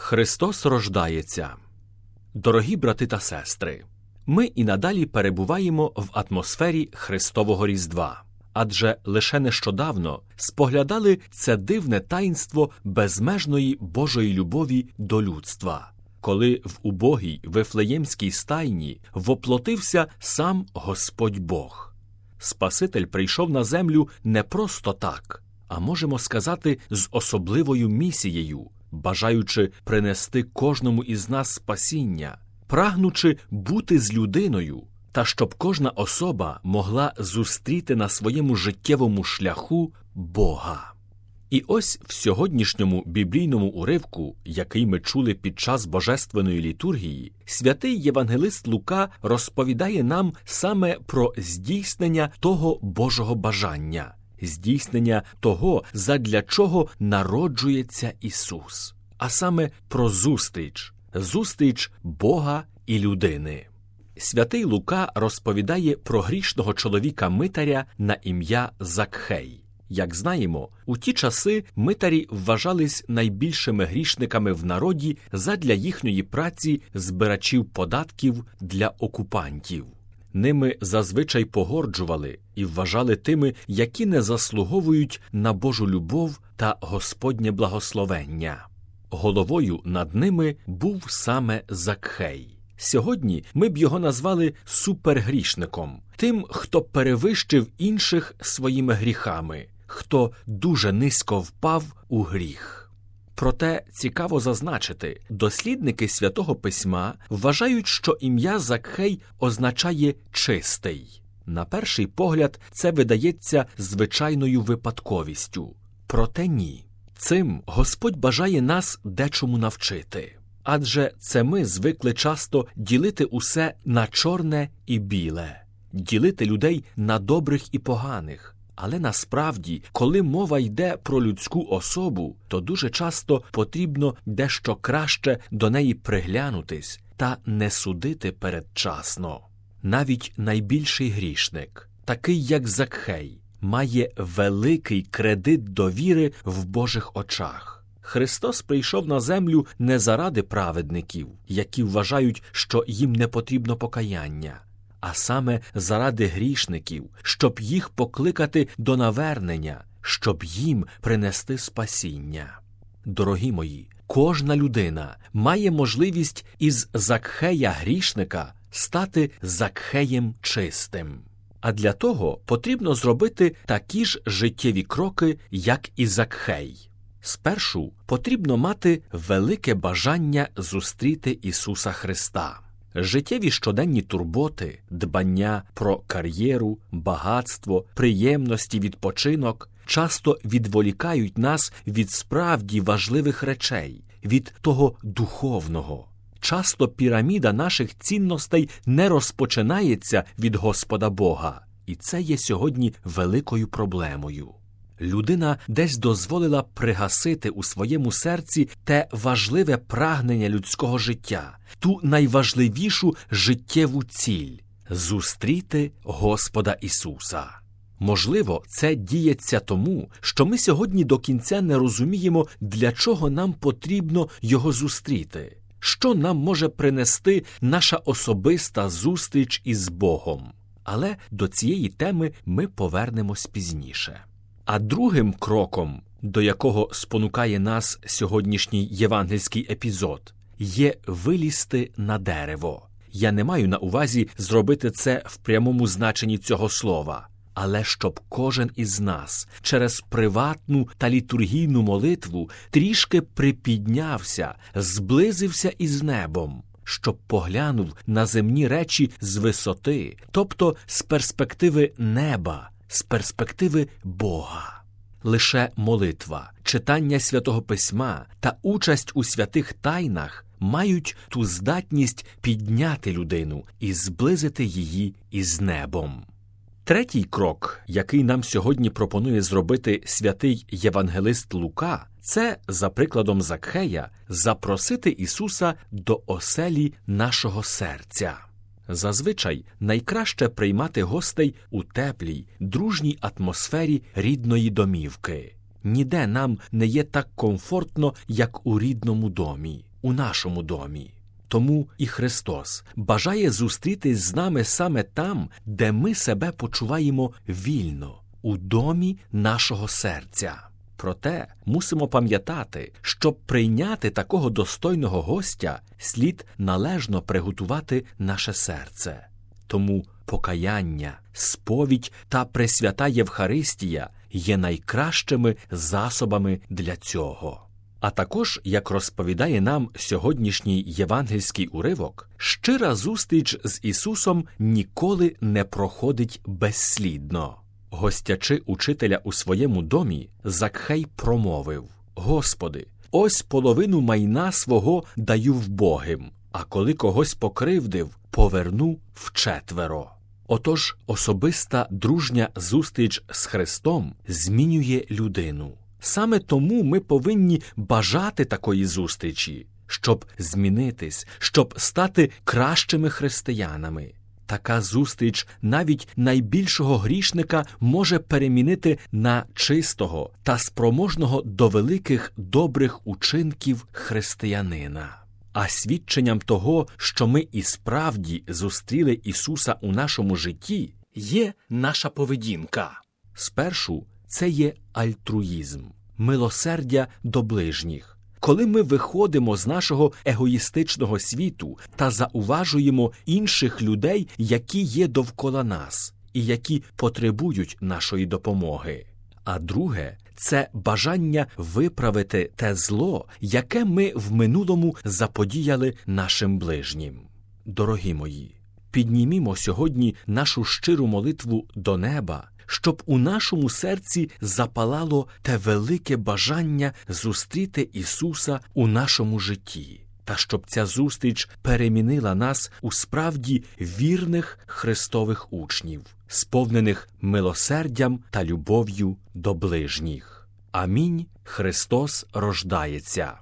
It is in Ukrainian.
Христос рождається! Дорогі брати та сестри, ми і надалі перебуваємо в атмосфері Христового Різдва, адже лише нещодавно споглядали це дивне таїнство безмежної Божої любові до людства, коли в убогій Вифлеємській стайні воплотився сам Господь Бог. Спаситель прийшов на землю не просто так, а можемо сказати, з особливою місією, бажаючи принести кожному із нас спасіння, прагнучи бути з людиною, та щоб кожна особа могла зустріти на своєму життєвому шляху Бога. І ось в сьогоднішньому біблійному уривку, який ми чули під час Божественної літургії, святий євангелист Лука розповідає нам саме про здійснення того Божого бажання, здійснення того, задля чого народжується Ісус, а саме про зустріч Бога і людини. Святий Лука розповідає про грішного чоловіка-митаря на ім'я Закхей. Як знаємо, у ті часи митарі вважались найбільшими грішниками в народі задля їхньої праці збирачів податків для окупантів. Ними зазвичай погорджували і вважали тими, які не заслуговують на Божу любов та Господнє благословення. Головою над ними був саме Закхей. Сьогодні ми б його назвали супергрішником, тим, хто перевищив інших своїми гріхами, хто дуже низько впав у гріх. Проте цікаво зазначити, дослідники Святого Письма вважають, що ім'я Закхей означає «чистий». На перший погляд це видається звичайною випадковістю. Проте ні. Цим Господь бажає нас дечому навчити. Адже це ми звикли часто ділити усе на чорне і біле, ділити людей на добрих і поганих. Але насправді, коли мова йде про людську особу, то дуже часто потрібно дещо краще до неї приглянутись та не судити передчасно. Навіть найбільший грішник, такий як Закхей, має великий кредит довіри в Божих очах. Христос прийшов на землю не заради праведників, які вважають, що їм не потрібно покаяння, а саме заради грішників, щоб їх покликати до навернення, щоб їм принести спасіння. Дорогі мої, кожна людина має можливість із Закхея-грішника стати Закхеєм чистим. А для того потрібно зробити такі ж життєві кроки, як і Закхей. Спершу потрібно мати велике бажання зустріти Ісуса Христа. Життєві щоденні турботи, дбання про кар'єру, багатство, приємності, відпочинок часто відволікають нас від справді важливих речей, від того духовного. Часто піраміда наших цінностей не розпочинається від Господа Бога, і це є сьогодні великою проблемою. Людина десь дозволила пригасити у своєму серці те важливе прагнення людського життя, ту найважливішу життєву ціль – зустріти Господа Ісуса. Можливо, це діється тому, що ми сьогодні до кінця не розуміємо, для чого нам потрібно Його зустріти, що нам може принести наша особиста зустріч із Богом. Але до цієї теми ми повернемось пізніше. А другим кроком, до якого спонукає нас сьогоднішній євангельський епізод, є вилізти на дерево. Я не маю на увазі зробити це в прямому значенні цього слова, але щоб кожен із нас через приватну та літургійну молитву трішки припіднявся, зблизився із небом, щоб поглянув на земні речі з висоти, тобто з перспективи неба, з перспективи Бога. Лише молитва, читання Святого Письма та участь у святих тайнах мають ту здатність підняти людину і зблизити її із небом. Третій крок, який нам сьогодні пропонує зробити святий євангелист Лука, це, за прикладом Закхея, запросити Ісуса до оселі нашого серця. Зазвичай найкраще приймати гостей у теплій, дружній атмосфері рідної домівки. Ніде нам не є так комфортно, як у рідному домі. у нашому домі. Тому і Христос бажає зустрітись з нами саме там, де ми себе почуваємо вільно, у домі нашого серця. Проте мусимо пам'ятати, щоб прийняти такого достойного гостя, слід належно приготувати наше серце. Тому покаяння, сповідь та пресвята Євхаристія є найкращими засобами для цього. А також, як розповідає нам сьогоднішній євангельський уривок, щира зустріч з Ісусом ніколи не проходить безслідно. Гостячи учителя у своєму домі, Закхей промовив: «Господи, ось половину майна свого даю вбогим, а коли когось покривдив, поверну вчетверо». Отож, особиста дружня зустріч з Христом змінює людину. Саме тому ми повинні бажати такої зустрічі, щоб змінитись, щоб стати кращими християнами. Така зустріч навіть найбільшого грішника може перемінити на чистого та спроможного до великих добрих учинків християнина. А свідченням того, що ми і справді зустріли Ісуса у нашому житті, є наша поведінка. Спершу це є альтруїзм, милосердя до ближніх. Коли ми виходимо з нашого егоїстичного світу та зауважуємо інших людей, які є довкола нас і які потребують нашої допомоги. А друге – це бажання виправити те зло, яке ми в минулому заподіяли нашим ближнім. Дорогі мої, піднімімо сьогодні нашу щиру молитву до неба, щоб у нашому серці запалало те велике бажання зустріти Ісуса у нашому житті, та щоб ця зустріч перемінила нас у справді вірних Христових учнів, сповнених милосердям та любов'ю до ближніх. Амінь. Христос рождається.